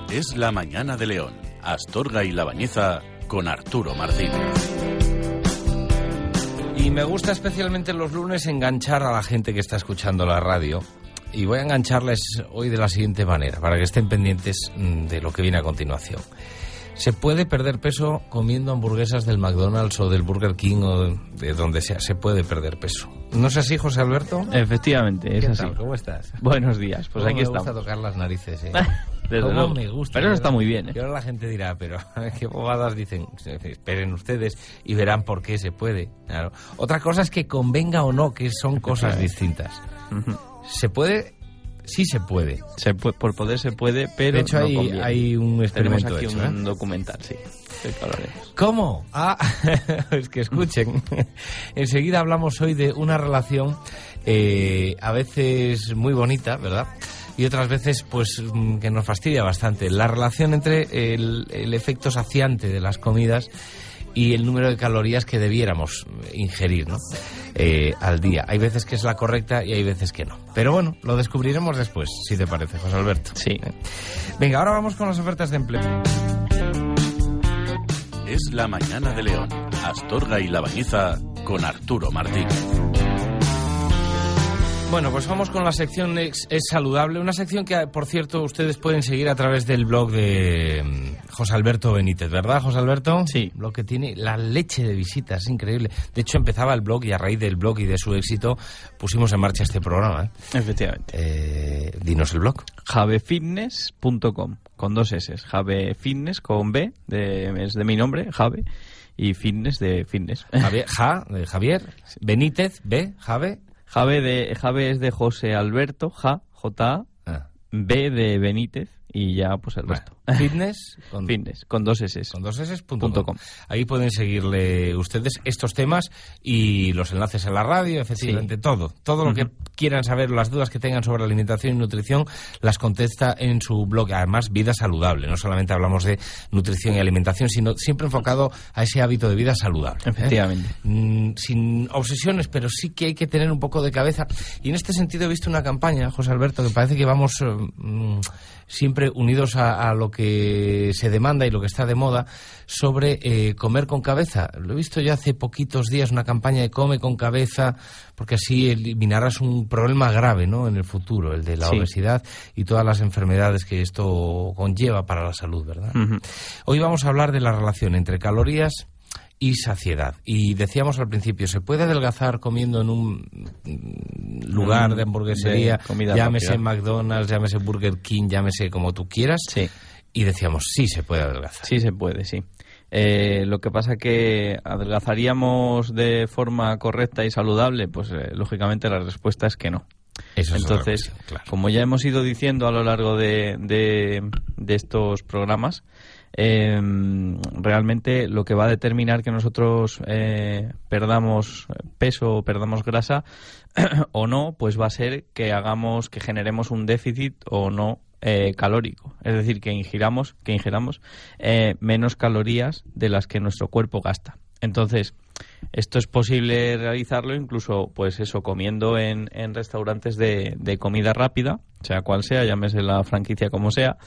Es la mañana de León. Astorga y La Bañeza con Arturo Martínez. Y me gusta especialmente los lunes enganchar a la gente que está escuchando la radio. Y voy a engancharles hoy de la siguiente manera, para que estén pendientes de lo que viene a continuación. Se puede perder peso comiendo hamburguesas del McDonald's o del Burger King o de donde sea. Se puede perder peso. ¿No es así, José Alberto? Efectivamente, es ¿Qué así. tal? ¿Cómo estás? Buenos días, pues aquí estamos. Me gusta tocar las narices, ¿eh? Desde luego. Me gusta. Pero eso está muy bien, ¿eh? Y ahora la gente dirá, pero qué bobadas dicen. Esperen ustedes y verán por qué se puede. Claro. Otra cosa es que convenga o no, que son cosas distintas. ¿Se puede? Sí se puede. Por poder se puede, pero de hecho no hay un experimento Tenemos aquí hecho, un documental, sí. ¿Cómo? Es que escuchen. Enseguida hablamos hoy de una relación a veces muy bonita, ¿verdad? Y otras veces pues que nos fastidia bastante. La relación entre el efecto saciante de las comidas y el número de calorías que debiéramos ingerir, ¿no? Al día. Hay veces que es la correcta y hay veces que no. Pero bueno, lo descubriremos después, si te parece, José Alberto. Sí. Venga, ahora vamos con las ofertas de empleo. Es la mañana de León. Astorga y La Bañeza con Arturo Martínez. Bueno, pues vamos con la sección Es Saludable, una sección que, por cierto, ustedes pueden seguir a través del blog de José Alberto Benítez, ¿verdad, José Alberto? Sí. Blog que tiene la leche de visitas, es increíble. De hecho, empezaba el blog y a raíz del blog y de su éxito pusimos en marcha este programa, ¿eh? Efectivamente. Dinos el blog. javefitness.com, con 2 S. Javefitness con B, es de mi nombre, Jave, y fitness de fitness. Javier, de Javier, Benítez, B, Jave. Jave es de José Alberto, J-A, B de Benítez y ya pues el resto. Fitness con 2 S. Con 2 S.com. Ahí pueden seguirle ustedes estos temas y los enlaces en la radio, efectivamente, sí. Todo lo que quieran saber, las dudas que tengan sobre alimentación y nutrición, las contesta en su blog. Además, Vida Saludable. No solamente hablamos de nutrición y alimentación, sino siempre enfocado a ese hábito de vida saludable. Efectivamente. Sin obsesiones, pero sí que hay que tener un poco de cabeza. Y en este sentido he visto una campaña, José Alberto, que parece que vamos siempre unidos a lo que se demanda y lo que está de moda sobre comer con cabeza. Lo he visto ya hace poquitos días, una campaña de come con cabeza, porque así eliminarás un problema grave, ¿no?, en el futuro, el de la obesidad y todas las enfermedades que esto conlleva para la salud, ¿verdad? Hoy vamos a hablar de la relación entre calorías y saciedad. Y decíamos al principio, ¿se puede adelgazar comiendo en un lugar de hamburguesería, llámese rápida, McDonald's, llámese Burger King, llámese como tú quieras? Sí. Y decíamos, sí se puede adelgazar. Sí se puede, sí. Lo que pasa que ¿adelgazaríamos de forma correcta y saludable? Pues lógicamente la respuesta es que no. Eso es entonces, cuestión, claro. Como ya hemos ido diciendo a lo largo de estos programas, realmente lo que va a determinar que nosotros perdamos peso o perdamos grasa o no, pues va a ser que generemos un déficit o no calórico, es decir, que ingiramos menos calorías de las que nuestro cuerpo gasta. Entonces, esto es posible realizarlo incluso, pues eso, comiendo en restaurantes de comida rápida, sea cual sea, llámese la franquicia como sea.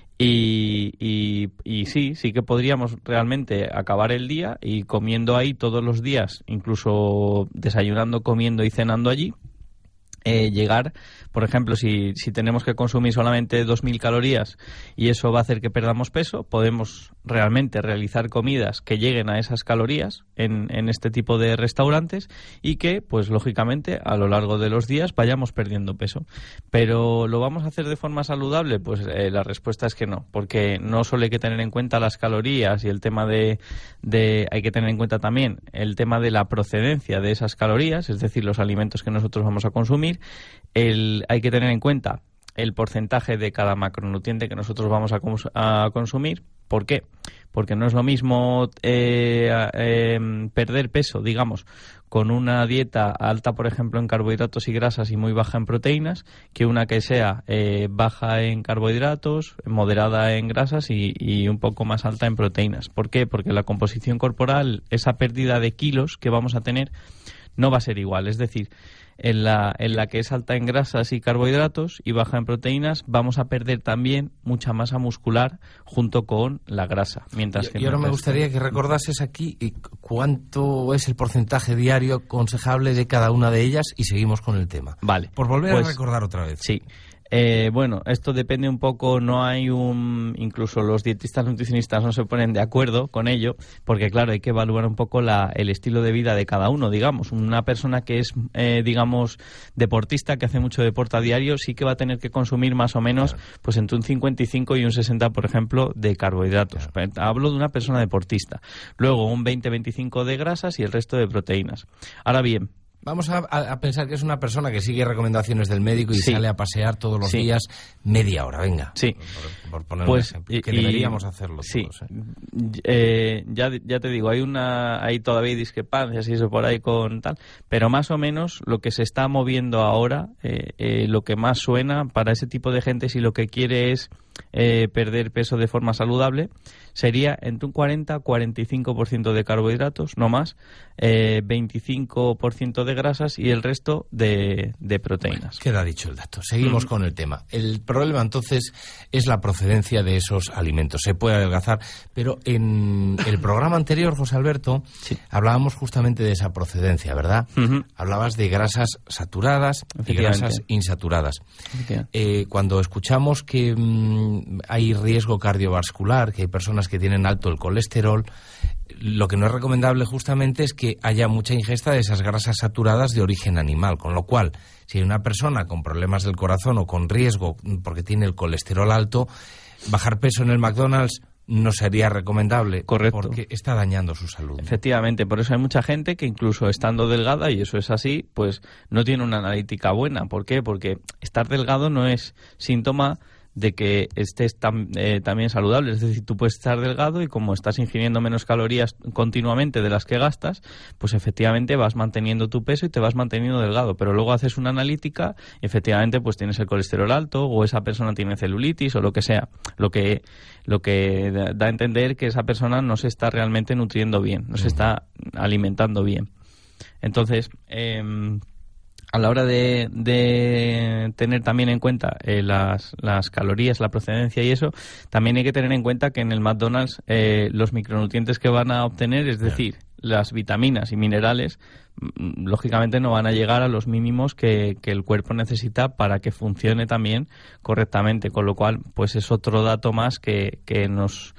Y sí que podríamos realmente acabar el día y comiendo ahí todos los días, incluso desayunando, comiendo y cenando allí, llegar, por ejemplo, si tenemos que consumir solamente 2.000 calorías y eso va a hacer que perdamos peso, podemos realmente realizar comidas que lleguen a esas calorías en este tipo de restaurantes y que, pues lógicamente, a lo largo de los días vayamos perdiendo peso. Pero ¿lo vamos a hacer de forma saludable? Pues la respuesta es que no, porque no solo hay que tener en cuenta las calorías y el tema hay que tener en cuenta también el tema de la procedencia de esas calorías, es decir, los alimentos que nosotros vamos a consumir. Hay que tener en cuenta el porcentaje de cada macronutriente que nosotros vamos a consumir. ¿Por qué? Porque no es lo mismo perder peso, digamos, con una dieta alta, por ejemplo, en carbohidratos y grasas y muy baja en proteínas, que una que sea baja en carbohidratos, moderada en grasas y un poco más alta en proteínas. ¿Por qué? Porque la composición corporal, esa pérdida de kilos que vamos a tener, no va a ser igual. Es decir, en la que es alta en grasas y carbohidratos y baja en proteínas, vamos a perder también mucha masa muscular junto con la grasa. Mientras que y ahora me gustaría que recordases aquí cuánto es el porcentaje diario aconsejable de cada una de ellas y seguimos con el tema. Vale. Por volver a recordar otra vez. Sí. Bueno, esto depende un poco, no hay incluso los dietistas nutricionistas no se ponen de acuerdo con ello, porque claro, hay que evaluar un poco el estilo de vida de cada uno, digamos. Una persona que es, digamos, deportista, que hace mucho deporte a diario, sí que va a tener que consumir más o menos, pues entre un 55 y un 60, por ejemplo, de carbohidratos. Claro. Hablo de una persona deportista. Luego un 20-25 de grasas y el resto de proteínas. Ahora bien, vamos a pensar que es una persona que sigue recomendaciones del médico y sale a pasear todos los días media hora, venga. Sí. Por poner un ejemplo, que deberíamos hacerlo todos. Ya te digo, hay todavía discrepancias y eso por ahí con tal, pero más o menos lo que se está moviendo ahora, lo que más suena para ese tipo de gente, si lo que quiere es perder peso de forma saludable, sería entre un 40-45% de carbohidratos, no más, 25% de grasas y el resto de proteínas. Bueno, queda dicho el dato. Seguimos con el tema. El problema entonces es la procedencia de esos alimentos. Se puede adelgazar, pero en el programa anterior, José Alberto, hablábamos justamente de esa procedencia, ¿verdad? Hablabas de grasas saturadas y grasas insaturadas. Cuando escuchamos que hay riesgo cardiovascular, que hay personas que tienen alto el colesterol, lo que no es recomendable justamente es que haya mucha ingesta de esas grasas saturadas de origen animal, con lo cual, si hay una persona con problemas del corazón o con riesgo porque tiene el colesterol alto, bajar peso en el McDonald's no sería recomendable. Correcto. Porque está dañando su salud. Efectivamente, por eso hay mucha gente que incluso estando delgada, y eso es así, pues no tiene una analítica buena. ¿Por qué? Porque estar delgado no es síntoma de que estés también saludable. Es decir, tú puedes estar delgado y como estás ingiriendo menos calorías continuamente de las que gastas, pues efectivamente vas manteniendo tu peso y te vas manteniendo delgado. Pero luego haces una analítica y efectivamente pues tienes el colesterol alto o esa persona tiene celulitis o lo que sea. Lo que da a entender que esa persona no se está realmente nutriendo bien, no se está alimentando bien. Entonces, a la hora de tener también en cuenta las calorías, la procedencia y eso, también hay que tener en cuenta que en el McDonald's los micronutrientes que van a obtener, es decir, las vitaminas y minerales, lógicamente no van a llegar a los mínimos que el cuerpo necesita para que funcione también correctamente, con lo cual pues es otro dato más que nos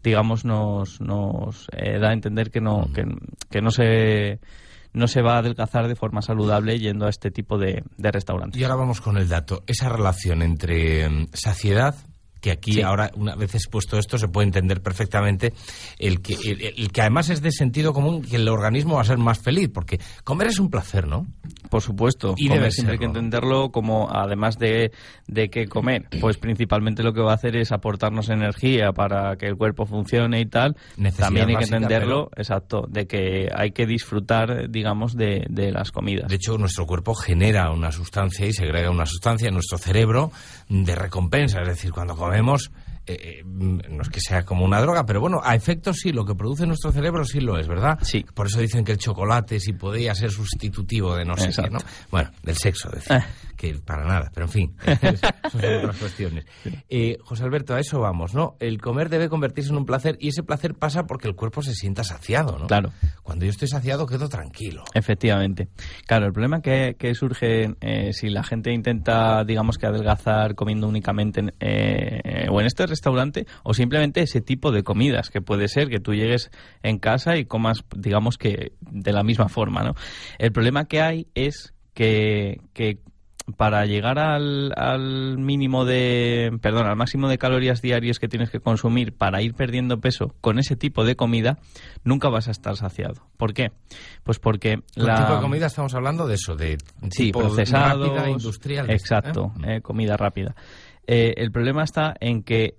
da a entender que no se va a adelgazar de forma saludable yendo a este tipo de restaurantes. Y ahora vamos con el dato. Esa relación entre saciedad, que aquí ahora, una vez expuesto esto, se puede entender perfectamente el que además es de sentido común, que el organismo va a ser más feliz, porque comer es un placer, ¿no? Por supuesto, y comer siempre hay que entenderlo como, además de que comer, pues principalmente lo que va a hacer es aportarnos energía para que el cuerpo funcione y tal. Necesidad también hay básica, que entenderlo, exacto, de que hay que disfrutar, digamos, de las comidas. De hecho, nuestro cuerpo genera una sustancia y segrega una sustancia en nuestro cerebro de recompensa, es decir, cuando comemos, no es que sea como una droga, pero bueno, a efectos sí, lo que produce nuestro cerebro sí lo es, ¿verdad? Sí. Por eso dicen que el chocolate sí podría ser sustitutivo de no sé qué, ¿no? Bueno, del sexo, decir, que para nada, pero en fin, eso son otras cuestiones. José Alberto, a eso vamos, ¿no? El comer debe convertirse en un placer y ese placer pasa porque el cuerpo se sienta saciado, ¿no? Claro. Cuando yo estoy saciado quedo tranquilo. Efectivamente. Claro, el problema que surge si la gente intenta, digamos, que adelgazar comiendo únicamente o en este restaurante o simplemente ese tipo de comidas, que puede ser que tú llegues en casa y comas, digamos, que de la misma forma, ¿no? El problema que hay es que para llegar al máximo de calorías diarias que tienes que consumir para ir perdiendo peso con ese tipo de comida, nunca vas a estar saciado. ¿Por qué? Pues porque ¿Qué tipo de comida estamos hablando? De eso, de tipo procesados, rápida, industrial. Exacto, comida rápida. El problema está en que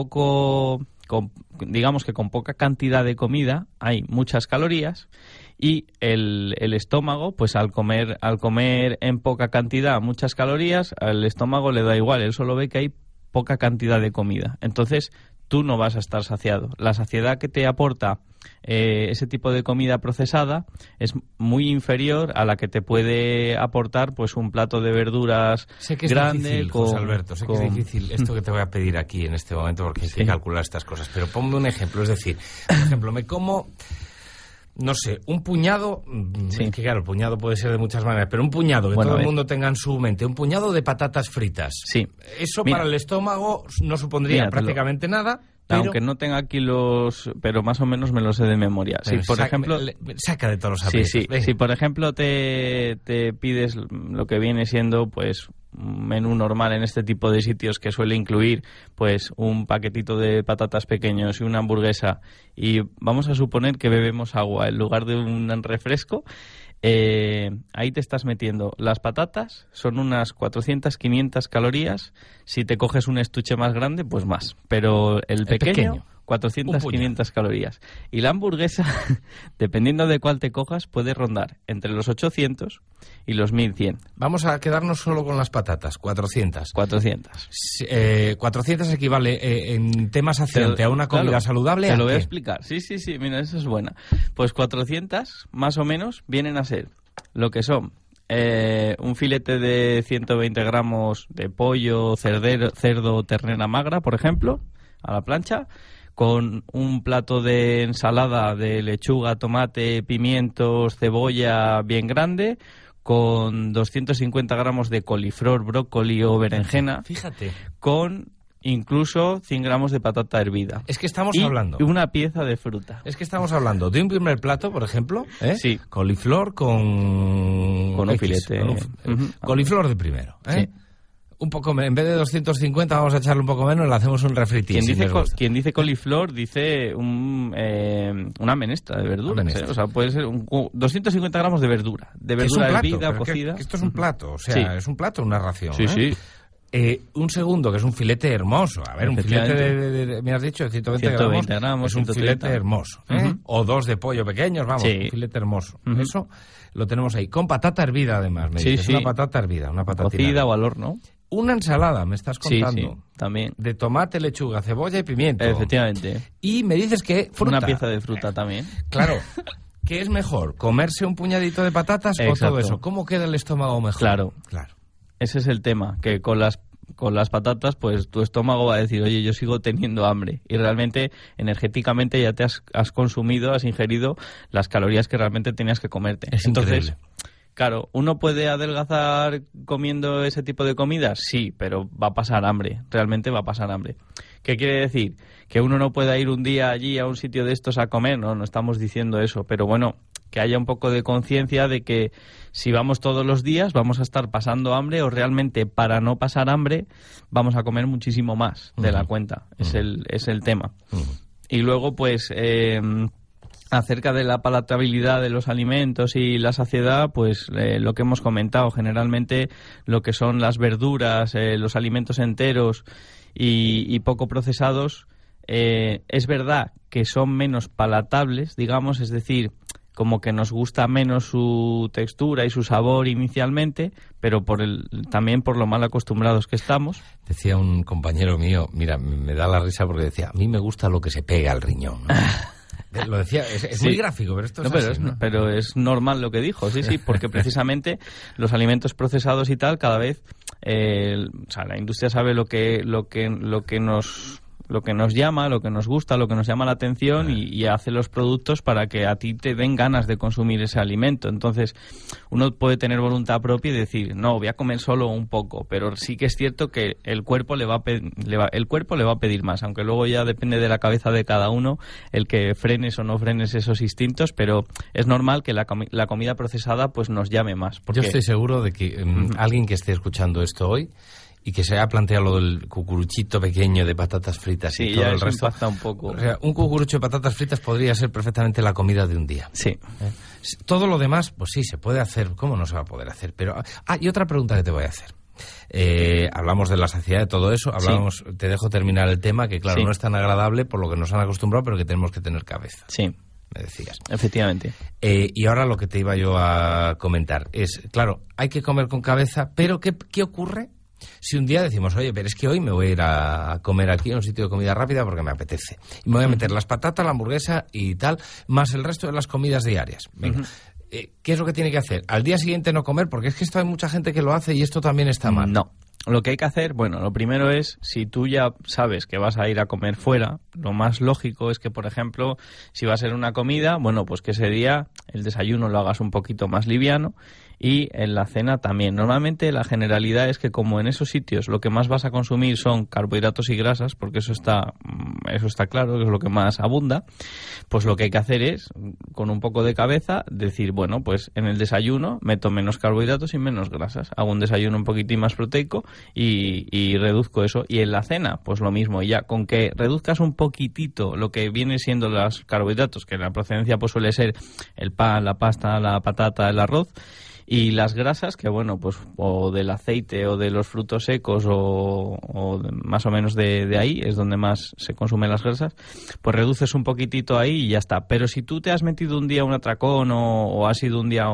digamos que con poca cantidad de comida hay muchas calorías y el estómago, pues al comer en poca cantidad muchas calorías, al estómago le da igual, él solo ve que hay poca cantidad de comida. Entonces tú no vas a estar saciado. La saciedad que te aporta ese tipo de comida procesada es muy inferior a la que te puede aportar pues un plato de verduras sé que es grande. Difícil, José Alberto, sé que es difícil esto que te voy a pedir aquí en este momento porque hay que calcular estas cosas, pero ponme un ejemplo, es decir, por ejemplo, me como, no sé, un puñado, es que claro, el puñado puede ser de muchas maneras, pero un puñado que todo el mundo tenga en su mente, un puñado de patatas fritas. Sí. Eso para el estómago no supondría prácticamente nada. Pero, aunque no tenga aquí pero más o menos me lo sé de memoria. Si por ejemplo, saca de todos los aprietos. Si por ejemplo te pides lo que viene siendo pues un menú normal en este tipo de sitios que suele incluir pues un paquetito de patatas pequeños y una hamburguesa y vamos a suponer que bebemos agua en lugar de un refresco, ahí te estás metiendo. Las patatas son unas 400-500 calorías. Si te coges un estuche más grande, pues más. Pero el pequeño 400-500 calorías. Y la hamburguesa, dependiendo de cuál te cojas, puede rondar entre los 800 y los 1100. Vamos a quedarnos solo con las patatas, 400. 400. 400 equivale en tema saciante a una comida saludable. Te lo voy a explicar. Sí, mira, eso es buena. Pues 400, más o menos, vienen a ser lo que son un filete de 120 gramos de pollo, cerdo o ternera magra, por ejemplo, a la plancha, con un plato de ensalada de lechuga, tomate, pimientos, cebolla bien grande, con 250 gramos de coliflor, brócoli o berenjena. Fíjate. Con incluso 100 gramos de patata hervida. Es que estamos hablando. Y una pieza de fruta. Es que estamos hablando de un primer plato, por ejemplo. Sí. Coliflor con un filete. Coliflor de primero. Sí. Un poco, en vez de 250 vamos a echarle un poco menos y le hacemos un refritín. Quien dice coliflor dice una menestra de verduras. O sea, puede ser 250 gramos de verdura. De verdura hervida, cocida. Esto es un plato, o sea, es un plato, una ración. Sí. Un segundo, que es un filete hermoso. A ver, un filete me has dicho, de 120 gramos, es un filete hermoso. O dos de pollo pequeños, vamos, un filete hermoso. Eso lo tenemos ahí. Con patata hervida, además, me dices. Una patata hervida, una patatina. Cocida o al horno. Una ensalada, me estás contando. Sí, también. De tomate, lechuga, cebolla y pimiento. Efectivamente. Y me dices que fruta. Una pieza de fruta también. Claro. ¿Qué es mejor? ¿Comerse un puñadito de patatas o todo eso? ¿Cómo queda el estómago mejor? Claro. Ese es el tema, que con las patatas, pues tu estómago va a decir, oye, yo sigo teniendo hambre. Y realmente, energéticamente, ya te has consumido, has ingerido las calorías que realmente tenías que comerte. Entonces, claro, ¿uno puede adelgazar comiendo ese tipo de comidas? Sí, pero va a pasar hambre. Realmente va a pasar hambre. ¿Qué quiere decir? ¿Que uno no pueda ir un día allí a un sitio de estos a comer? No estamos diciendo eso. Pero bueno, que haya un poco de conciencia de que si vamos todos los días vamos a estar pasando hambre o realmente para no pasar hambre vamos a comer muchísimo más de la cuenta. Es el tema. Y luego, pues, acerca de la palatabilidad de los alimentos y la saciedad, pues lo que hemos comentado, generalmente lo que son las verduras, los alimentos enteros y poco procesados, es verdad que son menos palatables, digamos, es decir, como que nos gusta menos su textura y su sabor inicialmente, pero también por lo mal acostumbrados que estamos. Decía un compañero mío, mira, me da la risa porque decía, a mí me gusta lo que se pega al riñón, ¿no? Lo decía, es muy gráfico, pero esto es así, ¿no? Pero es normal lo que dijo, sí, porque precisamente los alimentos procesados y tal, cada vez, la industria sabe lo que nos llama, lo que nos gusta, lo que nos llama la atención y hace los productos para que a ti te den ganas de consumir ese alimento. Entonces, uno puede tener voluntad propia y decir, no, voy a comer solo un poco, pero sí que es cierto que el cuerpo le va a pedir más, aunque luego ya depende de la cabeza de cada uno el que frenes o no frenes esos instintos, pero es normal que la comida procesada pues nos llame más. Yo estoy seguro de que alguien que esté escuchando esto hoy y que se haya planteado lo del cucuruchito pequeño de patatas fritas y todo el resto. Impacta un poco. O sea, un cucurucho de patatas fritas podría ser perfectamente la comida de un día. Sí. Todo lo demás, pues sí, se puede hacer. ¿Cómo no se va a poder hacer? Pero y otra pregunta que te voy a hacer. Hablamos de la saciedad, de todo eso. Te dejo terminar el tema, que claro, no es tan agradable por lo que nos han acostumbrado, pero que tenemos que tener cabeza. Sí. Me decías. Efectivamente. Y ahora lo que te iba yo a comentar es, claro, hay que comer con cabeza, pero ¿qué ocurre Si un día decimos, oye, pero es que hoy me voy a ir a comer aquí a un sitio de comida rápida porque me apetece, y me voy a meter las patatas, la hamburguesa y tal, más el resto de las comidas diarias. Venga. ¿Qué es lo que tiene que hacer? Al día siguiente no comer, porque es que esto hay mucha gente que lo hace y esto también está mal. No. Lo que hay que hacer, bueno, lo primero es, si tú ya sabes que vas a ir a comer fuera, lo más lógico es que, por ejemplo, si va a ser una comida, bueno, pues que ese día el desayuno lo hagas un poquito más liviano y en la cena también. Normalmente la generalidad es que como en esos sitios lo que más vas a consumir son carbohidratos y grasas, porque eso está claro, que es lo que más abunda, pues lo que hay que hacer es, con un poco de cabeza, decir, bueno, pues en el desayuno meto menos carbohidratos y menos grasas. Hago un desayuno un poquitín más proteico y reduzco eso. Y en la cena, pues lo mismo. Ya con que reduzcas un poquitito lo que viene siendo los carbohidratos, que la procedencia pues suele ser el pan, la pasta, la patata, el arroz, y las grasas, que bueno, pues o del aceite o de los frutos secos o más o menos de ahí, es donde más se consumen las grasas, pues reduces un poquitito ahí y ya está. Pero si tú te has metido un día a un atracón o has ido un día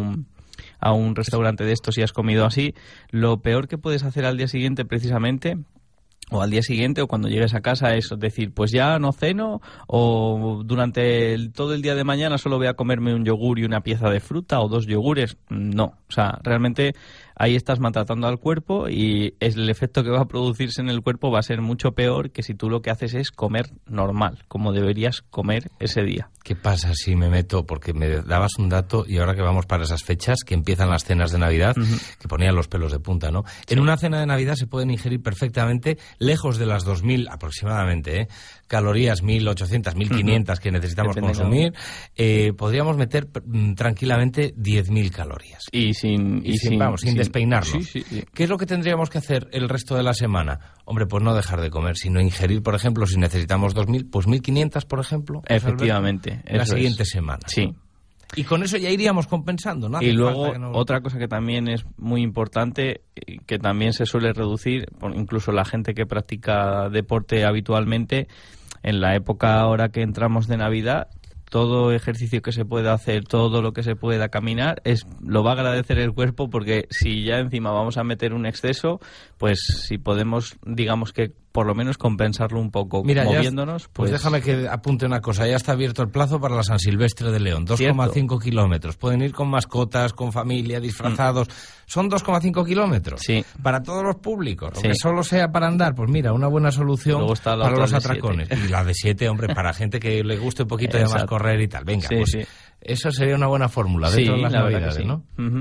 a un restaurante de estos y has comido así, lo peor que puedes hacer al día siguiente precisamente, o al día siguiente o cuando llegues a casa, es decir, pues ya no ceno, o durante todo el día de mañana solo voy a comerme un yogur y una pieza de fruta o 2 yogures. No, o sea, realmente ahí estás maltratando al cuerpo y el efecto que va a producirse en el cuerpo va a ser mucho peor que si tú lo que haces es comer normal, como deberías comer ese día. ¿Qué pasa si me meto? Porque me dabas un dato y ahora que vamos para esas fechas, que empiezan las cenas de Navidad, que ponían los pelos de punta, ¿no? Sí. En una cena de Navidad se pueden ingerir perfectamente, lejos de las 2.000 aproximadamente, calorías, 1.800, 1.500 que necesitamos consumir, podríamos meter tranquilamente 10.000 calorías. Y sin despeinarnos. Sí. ¿Qué es lo que tendríamos que hacer el resto de la semana? Hombre, pues no dejar de comer, sino ingerir, por ejemplo, si necesitamos 2.000, pues 1.500, por ejemplo. Efectivamente. La siguiente semana. Sí. ¿No? Y con eso ya iríamos compensando, ¿no? Y luego, otra cosa que también es muy importante, que también se suele reducir, incluso la gente que practica deporte habitualmente, en la época ahora que entramos de Navidad, todo ejercicio que se pueda hacer, todo lo que se pueda caminar, lo va a agradecer el cuerpo, porque si ya encima vamos a meter un exceso, pues si podemos, digamos que por lo menos compensarlo un poco. Mira, moviéndonos. Pues déjame que apunte una cosa. Ya está abierto el plazo para la San Silvestre de León. 2,5 kilómetros. Pueden ir con mascotas, con familia, disfrazados. Son 2,5 kilómetros. Sí. Para todos los públicos. Aunque solo sea para andar, pues mira, una buena solución para los atracones. Y la de 7, hombre, para gente que le guste un poquito de más correr y tal. Venga, eso sería una buena fórmula dentro de las Navidades, ¿no?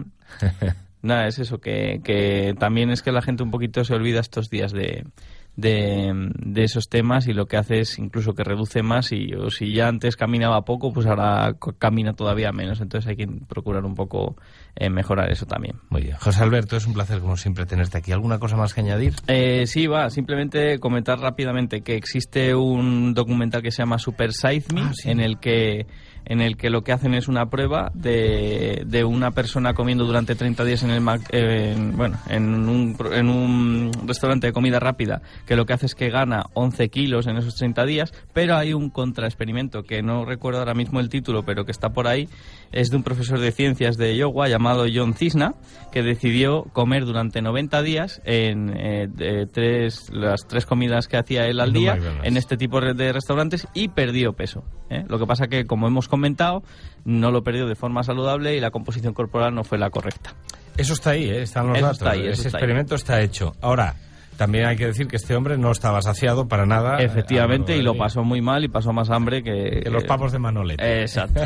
Nada, es eso, que también es que la gente un poquito se olvida estos días de esos temas, y lo que hace es incluso que reduce más, o si ya antes caminaba poco, pues ahora camina todavía menos. Entonces hay que procurar un poco mejorar eso también. Muy bien. José Alberto, es un placer como siempre tenerte aquí. ¿Alguna cosa más que añadir? Sí, simplemente comentar rápidamente que existe un documental que se llama Super Size Me, en el que lo que hacen es una prueba de una persona comiendo durante 30 días en un restaurante de comida rápida, que lo que hace es que gana 11 kilos en esos 30 días, pero hay un contraexperimento que no recuerdo ahora mismo el título, pero que está por ahí. Es de un profesor de ciencias de Iowa llamado John Cisna, que decidió comer durante 90 días en las 3 comidas que hacía él al día en este tipo de restaurantes, y perdió peso. Lo que pasa que, como hemos comentado, no lo perdió de forma saludable y la composición corporal no fue la correcta. Eso está ahí, están los datos. Ese experimento está hecho. Ahora, también hay que decir que este hombre no estaba saciado para nada. Efectivamente, y lo pasó muy mal y pasó más hambre que los pavos de Manolete. Exacto.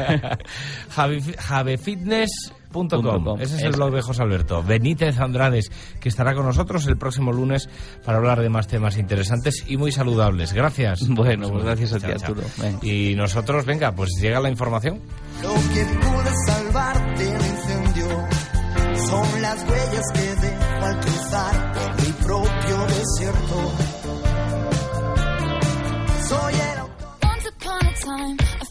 javefitness.com. Ese es el blog de José Alberto Benítez Andrades, que estará con nosotros el próximo lunes para hablar de más temas interesantes y muy saludables. Gracias. Bueno, pues gracias a ti, Arturo. Y nosotros, venga, pues llega la información. Lo que pude salvarte del incendio son las huellas que dejo al cruzar por mi propio desierto. Soy el autor.